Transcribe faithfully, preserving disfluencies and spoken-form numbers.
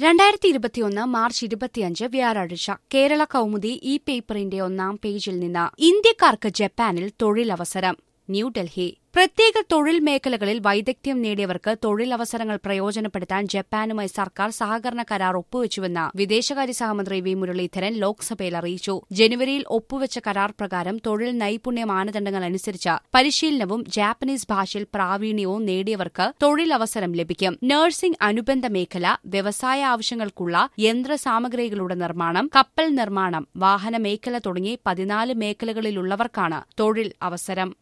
രണ്ടായിരത്തി ഇരുപത്തിയൊന്ന് മാർച്ച് ഇരുപത്തിയഞ്ച് വ്യാഴാഴ്ച കേരള കൗമുദി ഈ പേപ്പറിന്റെ ഒന്നാം പേജിൽ നിന്ന് ഇന്ത്യക്കാർക്ക് ജപ്പാനിൽ തൊഴിലവസരം. ന്യൂഡൽഹി. പ്രത്യേക തൊഴിൽ മേഖലകളിൽ വൈദഗ്ധ്യം നേടിയവർക്ക് തൊഴിലവസരങ്ങൾ പ്രയോജനപ്പെടുത്താൻ ജപ്പാനുമായി സർക്കാർ സഹകരണ കരാർ ഒപ്പുവെച്ചുവെന്ന് വിദേശകാര്യ സഹമന്ത്രി വി മുരളീധരൻ ലോക്സഭയിൽ അറിയിച്ചു. ജനുവരിയിൽ ഒപ്പുവെച്ച കരാർ പ്രകാരം തൊഴിൽ നൈപുണ്യ മാനദണ്ഡങ്ങൾ അനുസരിച്ച് പരിശീലനവും ജാപ്പനീസ് ഭാഷയിൽ പ്രാവീണ്യവും നേടിയവർക്ക് തൊഴിലവസരം ലഭിക്കും. നഴ്സിംഗ് അനുബന്ധ മേഖല, വ്യവസായ ആവശ്യങ്ങൾക്കുള്ള യന്ത്രസാമഗ്രികളുടെ നിർമ്മാണം, കപ്പൽ നിർമ്മാണം, വാഹന മേഖല തുടങ്ങി പതിനാല് മേഖലകളിലുള്ളവർക്കാണ് തൊഴിൽ അവസരം.